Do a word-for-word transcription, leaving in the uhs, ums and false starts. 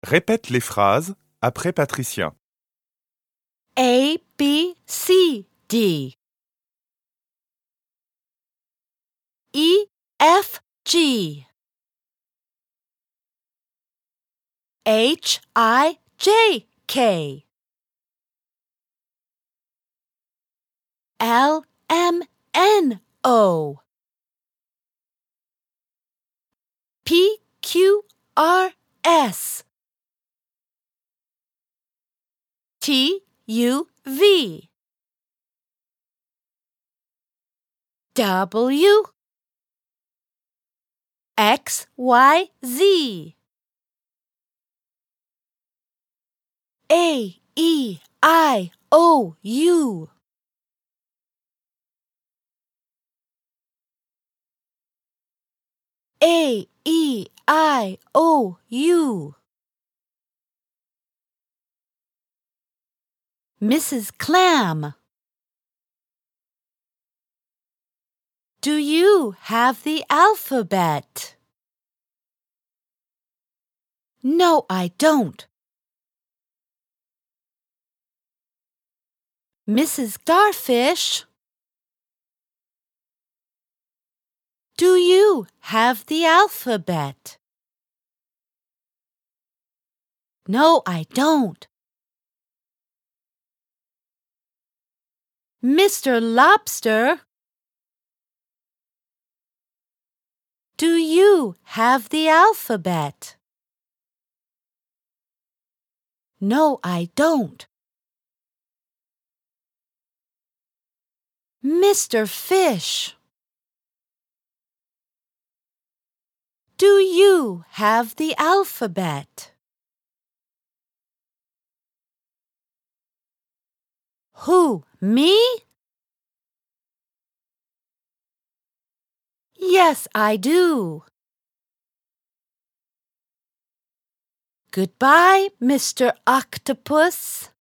Répète les phrases après Patricia. A, B, C, D. E, F, G. H, I, J, K. L, M, N, O. P, Q, R, S. T, U, V. W, X, Y, Z. A, E, I, O, U. A, E, I, O, U. Missus Clam. Do you have the alphabet? No, I don't. Missus Garfish. Do you have the alphabet? No, I don't. Mister Lobster. Do you have the alphabet? No, I don't. Mister Fish. Do you have the alphabet? Who, me? Yes, I do. Goodbye, Mister Octopus.